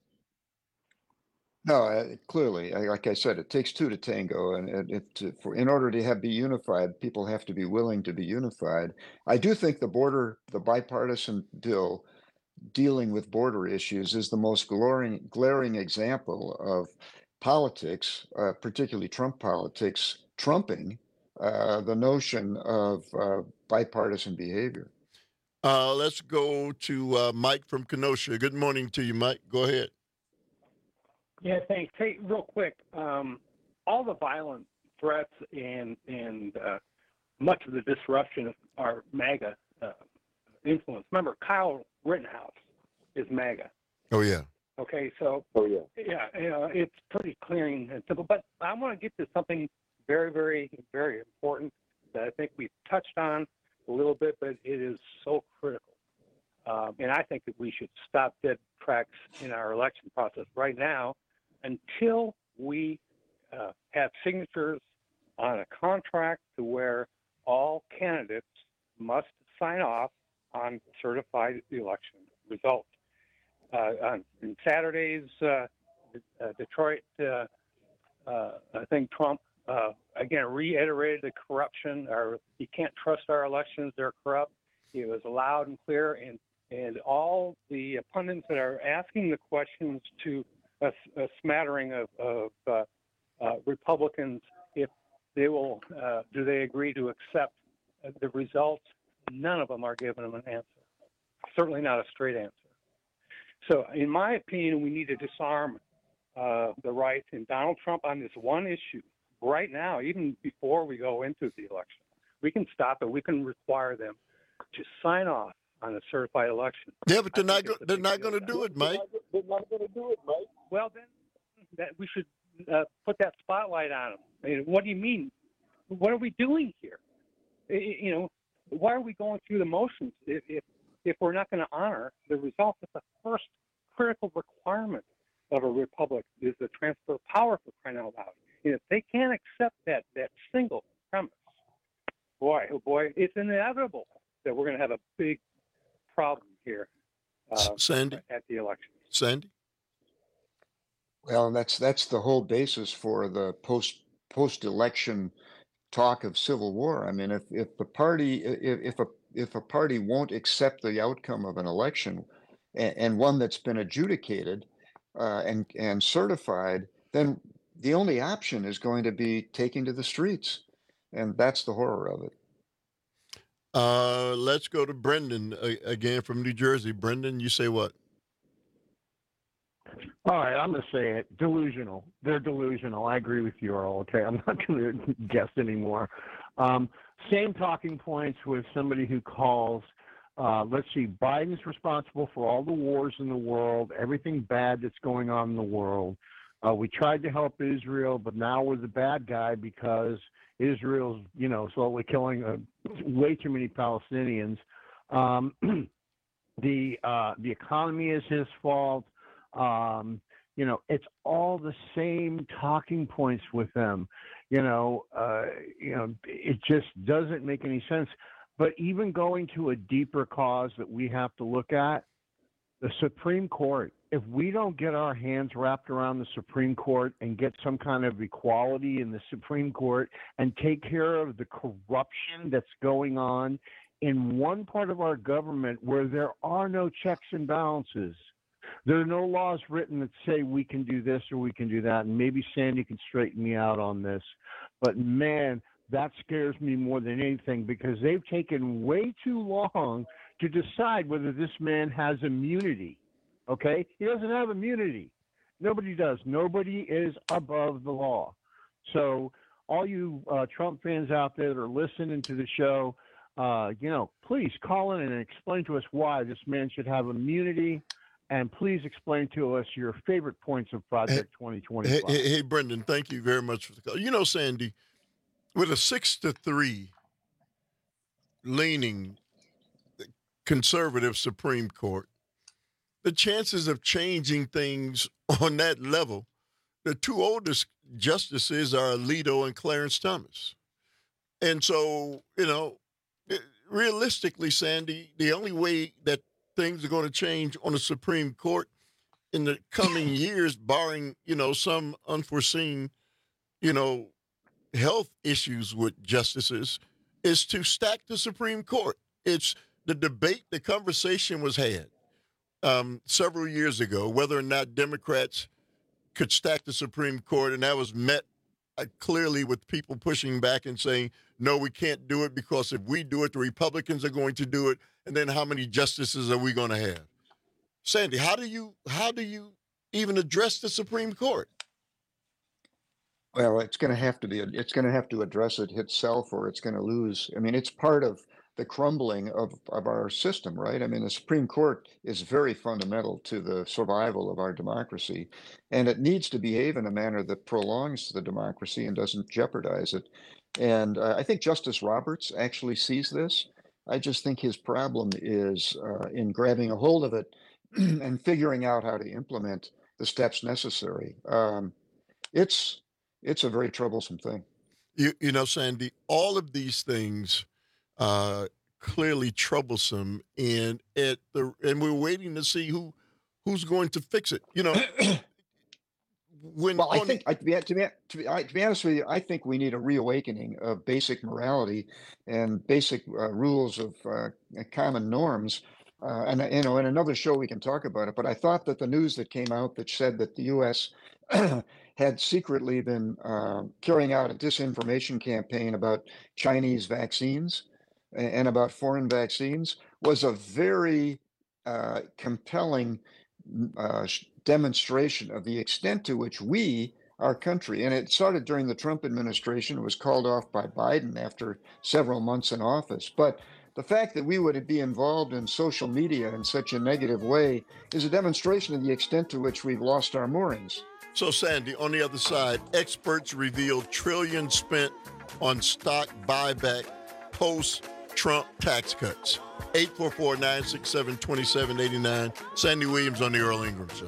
Speaker 16: No, clearly, like I said, it takes two to tango, and in order to be unified, people have to be willing to be unified. I do think the bipartisan bill dealing with border issues is the most glaring example of politics, particularly Trump politics, trumping the notion of bipartisan behavior.
Speaker 15: Let's go to Mike from Kenosha. Good morning to you, Mike. Go ahead.
Speaker 11: Yeah, thanks. Hey, real quick, all the violent threats and much of the disruption of our MAGA influence. Remember, Kyle Rittenhouse is MAGA.
Speaker 15: Oh, yeah.
Speaker 11: Okay, so yeah, it's pretty clear and simple. But I want to get to something very, very, very important that I think we've touched on a little bit, but it is so critical. And I think that we should stop dead tracks in our election process right now until we have signatures on a contract to where all candidates must sign off on certified election results. On Saturday's Detroit, I think Trump again reiterated the corruption, or you can't trust our elections, they're corrupt. It was loud and clear, and all the pundits that are asking the questions to a smattering of Republicans, if they will, do they agree to accept the results? None of them are giving them an answer. Certainly not a straight answer. So, in my opinion, we need to disarm the right and Donald Trump on this one issue right now, even before we go into the election. We can stop it. We can require them to sign off on a certified election.
Speaker 15: Yeah, but they're not going to do it, Mike.
Speaker 11: They're not going to do it, Mike. Well, then we should put that spotlight on them. I mean, what do you mean? What are we doing here? Why are we going through the motions if we're not going to honor the results? It's the first critical requirement of a republic is the transfer of power, for crying out loud. And if they can't accept that single premise, boy, it's inevitable that we're going to have a big problem here
Speaker 15: Sandy?
Speaker 11: At the election.
Speaker 15: Sandy?
Speaker 16: Well, that's the whole basis for the post-election talk of civil war. I mean, if a party won't accept the outcome of an election and one that's been adjudicated and certified, then the only option is going to be taking to the streets, and that's the horror of it.
Speaker 15: Let's go to Brendan again from New Jersey. Brendan, you say what?
Speaker 12: All right, I'm going to say it. Delusional. They're delusional. I agree with you, Earl. Okay, I'm not going to guess anymore. Same talking points with somebody who calls, let's see, Biden's responsible for all the wars in the world, everything bad that's going on in the world. We tried to help Israel, but now we're the bad guy because Israel's, slowly killing way too many Palestinians. The economy is his fault. It's all the same talking points with them. It just doesn't make any sense. But even going to a deeper cause that we have to look at, the Supreme Court, if we don't get our hands wrapped around the Supreme Court and get some kind of equality in the Supreme Court and take care of the corruption that's going on in one part of our government where there are no checks and balances, there are no laws written that say we can do this or we can do that. And maybe Sandy can straighten me out on this. But, man, that scares me more than anything because they've taken way too long to decide whether this man has immunity. Okay? He doesn't have immunity. Nobody does. Nobody is above the law. So all you Trump fans out there that are listening to the show, please call in and explain to us why this man should have immunity. And please explain to us your favorite points of Project 2025.
Speaker 15: Hey, Brendan, thank you very much for the call. Sandy, with a 6-3 leaning conservative Supreme Court, the chances of changing things on that level, the two oldest justices are Alito and Clarence Thomas. And so, realistically, Sandy, the only way that things are going to change on the Supreme Court in the coming years, barring, some unforeseen, health issues with justices, is to stack the Supreme Court. It's the debate, the conversation was had several years ago, whether or not Democrats could stack the Supreme Court, and that was met clearly with people pushing back and saying, no, we can't do it because if we do it, the Republicans are going to do it, and then how many justices are we going to have? Sandy, how do you even address the Supreme Court?
Speaker 16: Well, it's going to have to address it itself, or it's going to lose. I mean, it's part of the crumbling of our system, right? I mean, the Supreme Court is very fundamental to the survival of our democracy, and it needs to behave in a manner that prolongs the democracy and doesn't jeopardize it. And I think Justice Roberts actually sees this. I just think his problem is in grabbing a hold of it and figuring out how to implement the steps necessary. It's a very troublesome thing.
Speaker 15: Sandy, all of these things clearly troublesome, and we're waiting to see who's going to fix it.
Speaker 16: To be honest with you, I think we need a reawakening of basic morality and basic rules of common norms. And in another show we can talk about it. But I thought that the news that came out that said that the U.S. had secretly been carrying out a disinformation campaign about Chinese vaccines and about foreign vaccines was a very compelling demonstration of the extent to which our country, and it started during the Trump administration, it was called off by Biden after several months in office. But the fact that we would be involved in social media in such a negative way is a demonstration of the extent to which we've lost our moorings.
Speaker 15: So, Sandy, on the other side, experts reveal trillions spent on stock buyback post-Trump tax cuts. 844-967-2789. Sandy Williams on the Earl Ingram Show.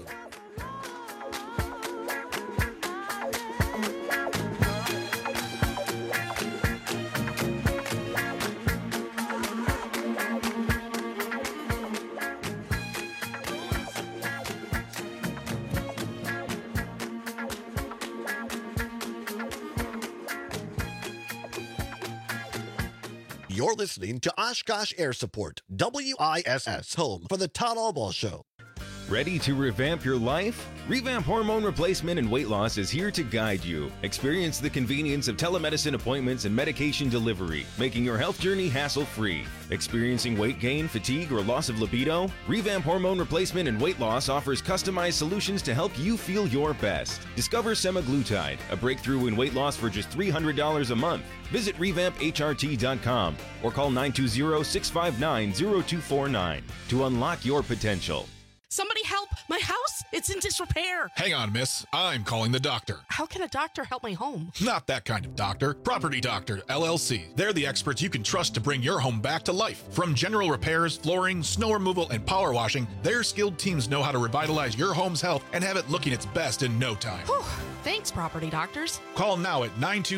Speaker 14: You're listening to Oshkosh Air Support, WISS, home for the Todd Albaugh Show.
Speaker 13: Ready to revamp your life? Revamp Hormone Replacement and Weight Loss is here to guide you. Experience the convenience of telemedicine appointments and medication delivery, making your health journey hassle-free. Experiencing weight gain, fatigue, or loss of libido? Revamp Hormone Replacement and Weight Loss offers customized solutions to help you feel your best. Discover semaglutide, a breakthrough in weight loss for just $300 a month. Visit revampHRT.com or call 920-659-0249 to unlock your potential.
Speaker 3: Somebody help! My house! It's in disrepair!
Speaker 17: Hang on, miss. I'm calling the doctor.
Speaker 3: How can a doctor help my home?
Speaker 17: Not that kind of doctor. Property Doctor, LLC. They're the experts you can trust to bring your home back to life. From general repairs, flooring, snow removal, and power washing, their skilled teams know how to revitalize your home's health and have it looking its best in no time.
Speaker 3: Whew. Thanks, Property Doctors.
Speaker 17: Call now at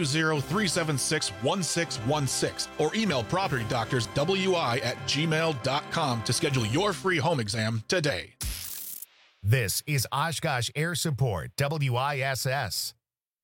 Speaker 17: 920-376-1616 or email propertydoctorswi@gmail.com to schedule your free home exam today.
Speaker 1: This is Oshkosh Air Support, WISS.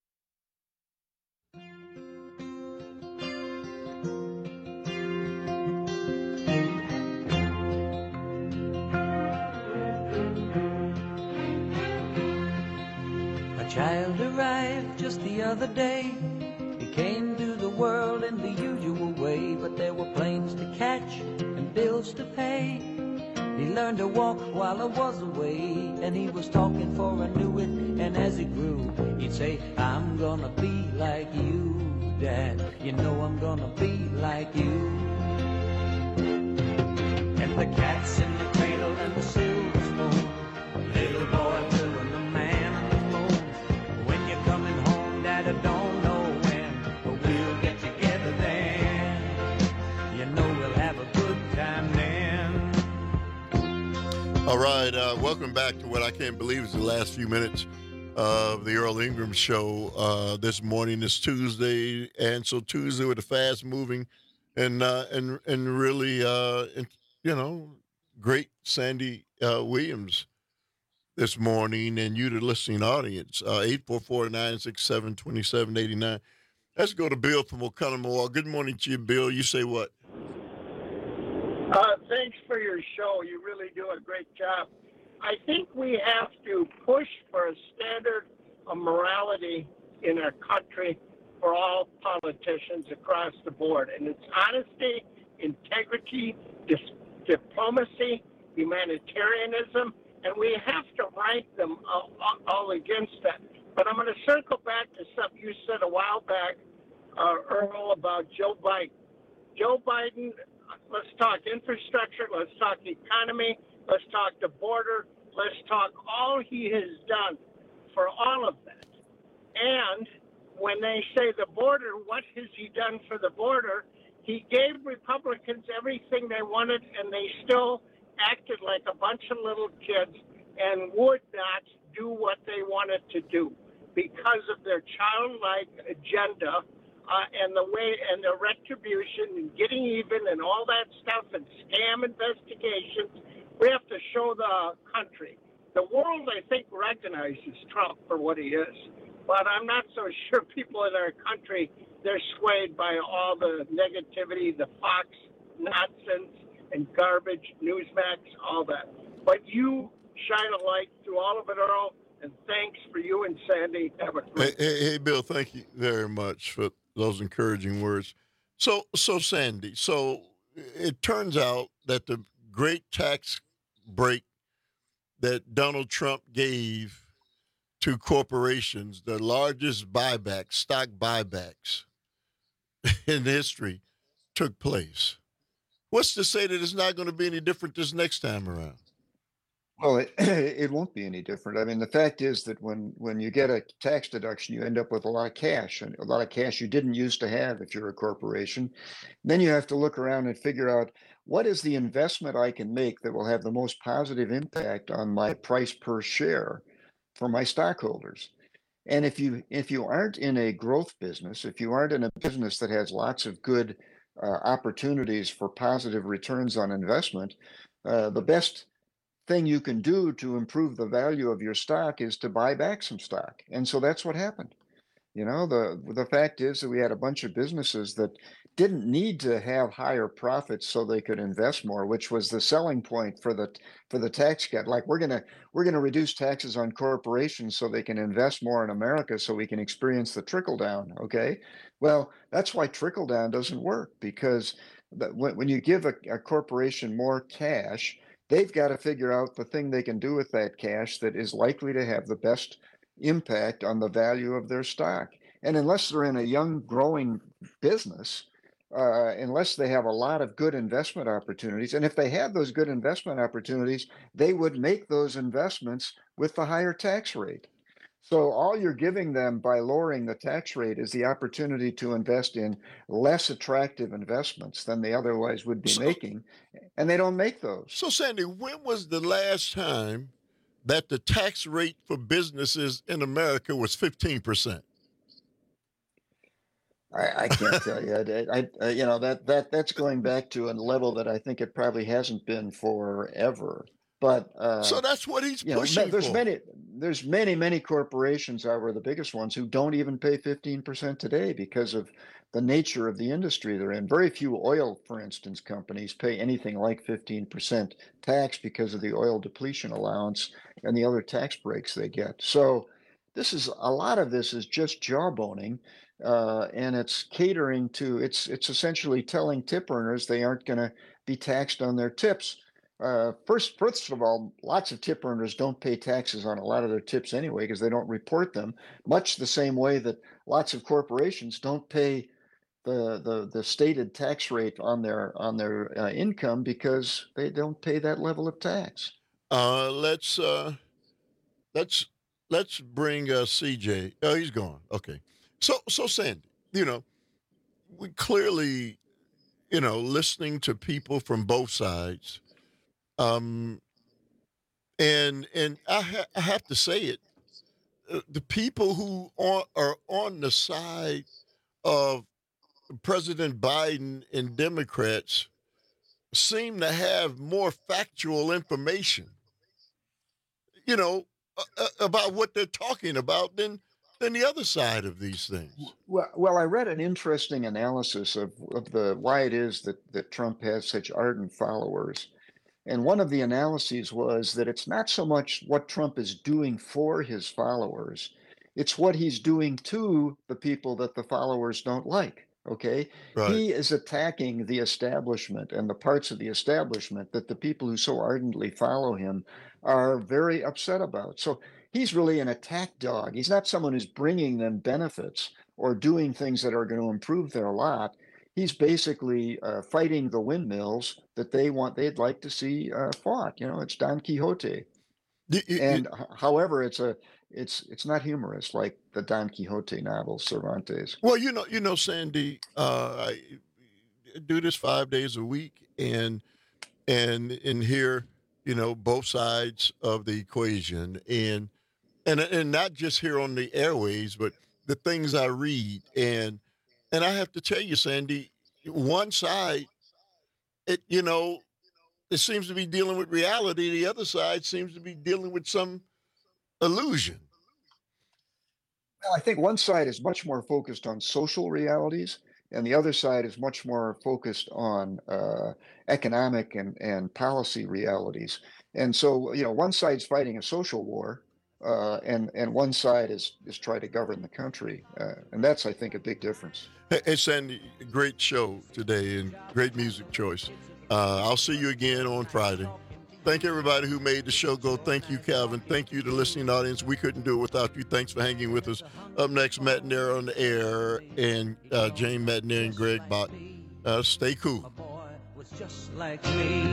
Speaker 18: A child arrived just the other day. He came to the world in the usual way, but there were planes to catch and bills to pay. He learned to walk while I was away, and he was talking before I knew it, and as he grew, he'd say, I'm gonna be like you, Dad, you know I'm gonna be like you. And the cat's in the cradle and the silver spoon, little boy blue and the man on the moon. When you're coming home, Dad, I don't know when, but we'll get together then. You know we'll have a good time then.
Speaker 15: All right, welcome back to what I can't believe is the last few minutes of the Earl Ingram Show. This morning is Tuesday, and so Tuesday with a fast-moving and really, great Sandy Williams this morning, and you, the listening audience, 844-967-2789. Let's go to Bill from Oconomowoc. Good morning to you, Bill. You say what?
Speaker 19: Thanks for your show. You really do a great job. I think we have to push for a standard of morality in our country for all politicians across the board. And it's honesty, integrity, diplomacy, humanitarianism, and we have to rank them all against that. But I'm going to circle back to something you said a while back, Earl, about Joe Biden. Joe Biden, let's talk infrastructure, let's talk economy, let's talk the border, let's talk all he has done for all of that. And when they say the border, what has he done for the border? He gave Republicans everything they wanted, and they still acted like a bunch of little kids and would not do what they wanted to do because of their childlike agenda. And the way and the retribution and getting even and all that stuff and scam investigations, we have to show the country. The world, I think, recognizes Trump for what he is. But I'm not so sure people in our country, they're swayed by all the negativity, the Fox nonsense and garbage, Newsmax, all that. But you shine a light through all of it, Earl, and thanks for you and Sandy. Have a great
Speaker 15: Hey, Bill, thank you very much for those encouraging words. So Sandy, it turns out that the great tax break that Donald Trump gave to corporations, the largest buybacks, stock buybacks in history, took place. What's to say that it's not going to be any different this next time around?
Speaker 16: Well, it won't be any different. I mean, the fact is that when you get a tax deduction, you end up with a lot of cash, and a lot of cash you didn't used to have if you're a corporation. Then you have to look around and figure out what is the investment I can make that will have the most positive impact on my price per share for my stockholders. And if you aren't in a growth business, if you aren't in a business that has lots of good opportunities for positive returns on investment, the best thing you can do to improve the value of your stock is to buy back some stock. And so that's what happened. You know, the fact is that we had a bunch of businesses that didn't need to have higher profits so they could invest more, which was the selling point for the tax cut. Like we're gonna reduce taxes on corporations so they can invest more in America so we can experience the trickle down. Okay, well, that's why trickle down doesn't work, because when you give a corporation more cash, they've got to figure out the thing they can do with that cash that is likely to have the best impact on the value of their stock. And unless they're in a young, growing business, unless they have a lot of good investment opportunities, and if they had those good investment opportunities, they would make those investments with the higher tax rate. So all you're giving them by lowering the tax rate is the opportunity to invest in less attractive investments than they otherwise would be making, and they don't make those.
Speaker 15: So, Sandy, when was the last time that the tax rate for businesses in America was 15%?
Speaker 16: I can't tell you. You know, that's going back to a level that I think it probably hasn't been forever. But
Speaker 15: so that's what he's pushing for.
Speaker 16: There's many corporations, however, the biggest ones, who don't even pay 15% today because of the nature of the industry they're in. Very few oil, for instance, companies pay anything like 15% tax because of the oil depletion allowance and the other tax breaks they get. So a lot of this is just jawboning. And it's catering to, it's essentially telling tip earners they aren't going to be taxed on their tips. First of all, lots of tip earners don't pay taxes on a lot of their tips anyway because they don't report them, much the same way that lots of corporations don't pay the stated tax rate on their income because they don't pay that level of tax.
Speaker 15: Let's bring CJ. Oh, he's gone. Okay. So Sandy, you know, we clearly, you know, listening to people from both sides, and I have to say it, the people who are on the side of President Biden and Democrats seem to have more factual information, you know, about what they're talking about than the other side of these things.
Speaker 16: Well, I read an interesting analysis of why it is that Trump has such ardent followers. And one of the analyses was that it's not so much what Trump is doing for his followers, it's what he's doing to the people that the followers don't like. Okay. Right. He is attacking the establishment and the parts of the establishment that the people who so ardently follow him are very upset about. So he's really an attack dog. He's not someone who's bringing them benefits or doing things that are going to improve their lot. He's basically fighting the windmills that they'd like to see fought. You know, it's Don Quixote. However, it's not humorous like the Don Quixote novel, Cervantes.
Speaker 15: Well, you know, Sandy, I do this 5 days a week, and hear, you know, both sides of the equation, and not just here on the airways, but the things I read, and I have to tell you, Sandy, one side, it seems to be dealing with reality. The other side seems to be dealing with some illusion.
Speaker 16: Well, I think one side is much more focused on social realities, and the other side is much more focused on economic and policy realities. And so, you know, one side's fighting a social war, and one side is trying to govern the country, and that's, I think, a big difference.
Speaker 15: Hey, Sandy, great show today and great music choice. I'll see you again on Friday. Thank everybody who made the show go. Thank you, Calvin. Thank you to the listening audience. We couldn't do it without you. Thanks for hanging with us. Up next, Matt Nair on the air, and Jane McNair and Greg Bott. Stay cool.
Speaker 18: Was just like me.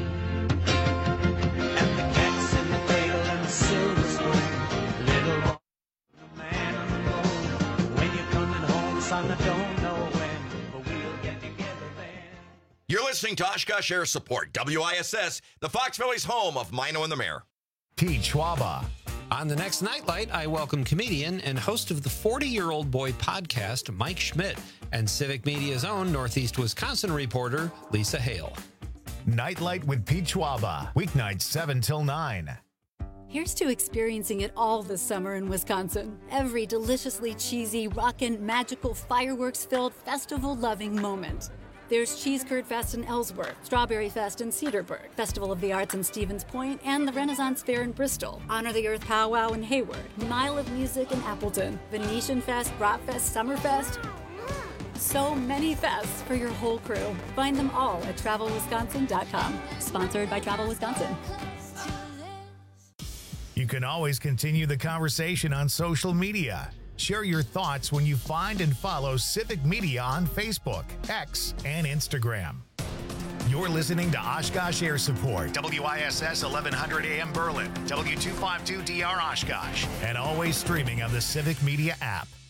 Speaker 18: And the cats in the cradle and the silver spoon. Little boy, the man on the moon. When you're coming home, son, I don't know when, but we'll get together then.
Speaker 14: You're listening to Oshkosh Air Support, WISS, the Fox Valley's home of Mino and the Mayor.
Speaker 1: Pete Schwaba.
Speaker 24: On the next Nightlight, I welcome comedian and host of the 40-Year-Old Boy podcast, Mike Schmidt, and Civic Media's own Northeast Wisconsin reporter, Lisa Hale.
Speaker 1: Nightlight with Pete Schwaba. Weeknights 7 till 9.
Speaker 2: Here's to experiencing it all this summer in Wisconsin. Every deliciously cheesy, rockin', magical, fireworks-filled, festival-loving moment. There's Cheese Curd Fest in Ellsworth, Strawberry Fest in Cedarburg, Festival of the Arts in Stevens Point, and the Renaissance Fair in Bristol, Honor the Earth Powwow in Hayward, Mile of Music in Appleton, Venetian Fest, Bratfest, Summerfest. So many fests for your whole crew. Find them all at TravelWisconsin.com. Sponsored by Travel Wisconsin.
Speaker 1: You can always continue the conversation on social media. Share your thoughts when you find and follow Civic Media on Facebook, X, and Instagram. You're listening to Oshkosh Air Support, WISS 1100 AM Berlin, W252DR Oshkosh, and always streaming on the Civic Media app.